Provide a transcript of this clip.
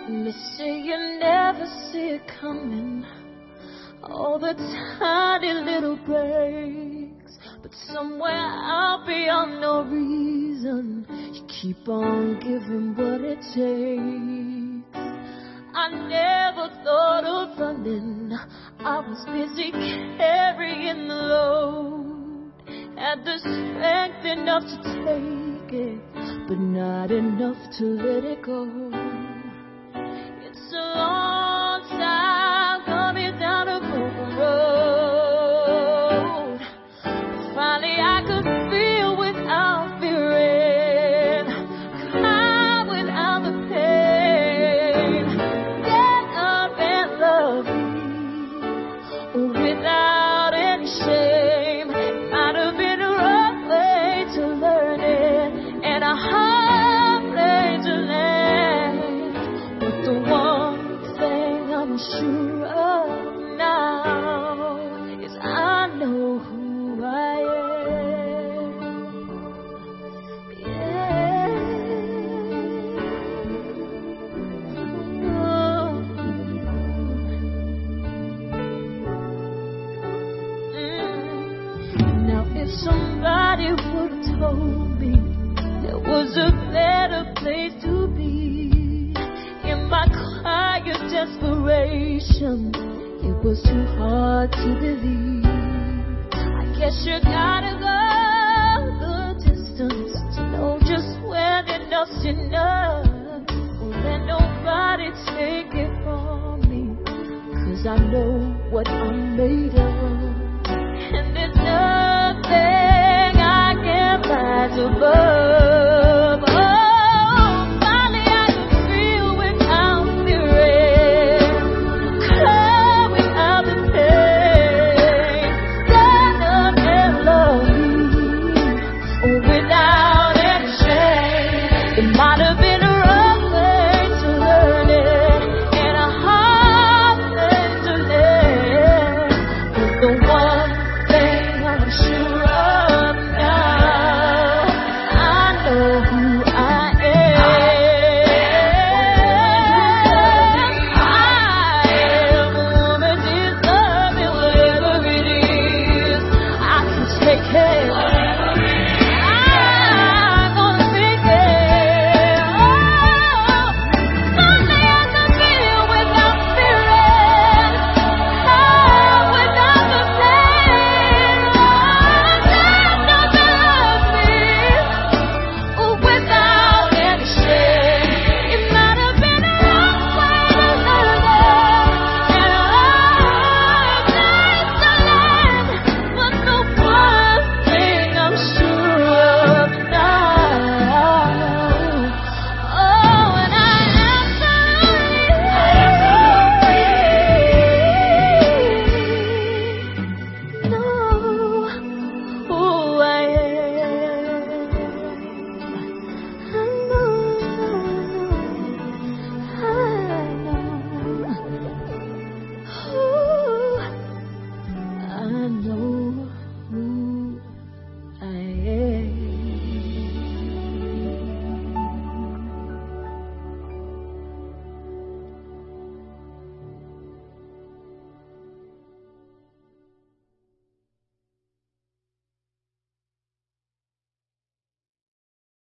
They say you never see it coming, all the tiny little breaks, but somewhere out beyond no reason, you keep on giving what it takes. I never thought of running, I was busy carrying the load, had the strength enough to take it, but not enough to let it go. It's a long time coming down a broken road. Finally I could feel without fearing, cry without the pain, get up and love me without any shame. It might have been a rough way to learn it and a hard way to land, but the one thing I'm sure of now is I know who I am. Yeah. Oh. Now if somebody would have told me there was a better place to be, in my quiet desperation, it was too hard to believe. I guess you gotta go the distance to know just when enough's enough. Won't let nobody take it from me, 'cause I know what I'm made of, and there's nothing I can rise above.